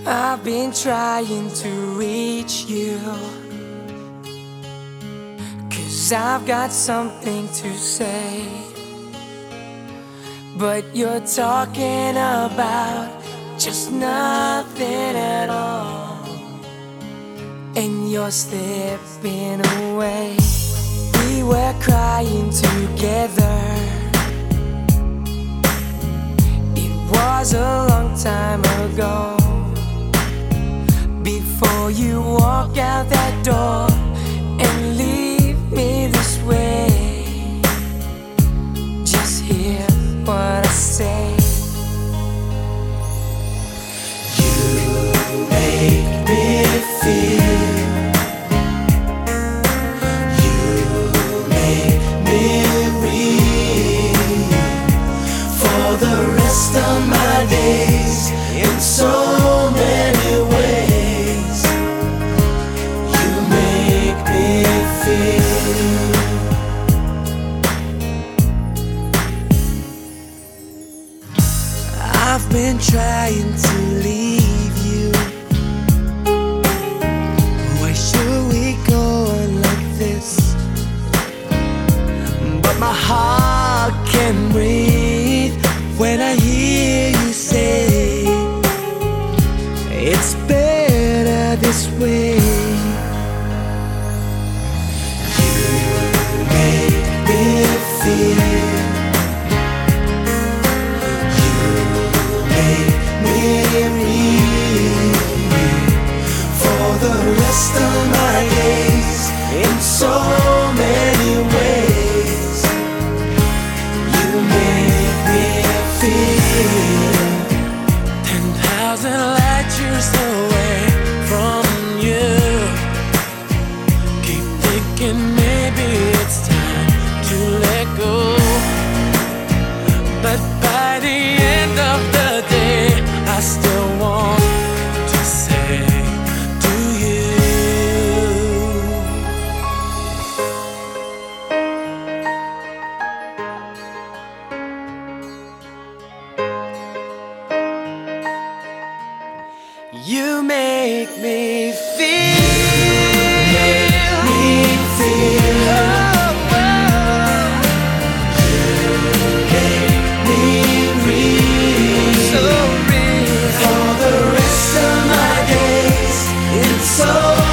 I've been trying to reach you, 'cause I've got something to say. But you're talking about just nothing at all, and you're slipping away. We were crying together. It was a long time ago. Before you walk out that door and leave me this way, just hear what I say. You make me feel, you make me real for the rest of my days in so many ways. You make me feel. I've been trying to leave you. Why should we go on like this? But my heart can't breathe when I hear you say it's better this way. You make me feel, for the rest of my days in so many ways. You make me feel 10,000 light years away from you. Keep thinking maybe it's time to let go, but by the end of the day I still want to say to you, you make me feel, make me feel. Oh, oh. You make me real, so real for the rest of my days in so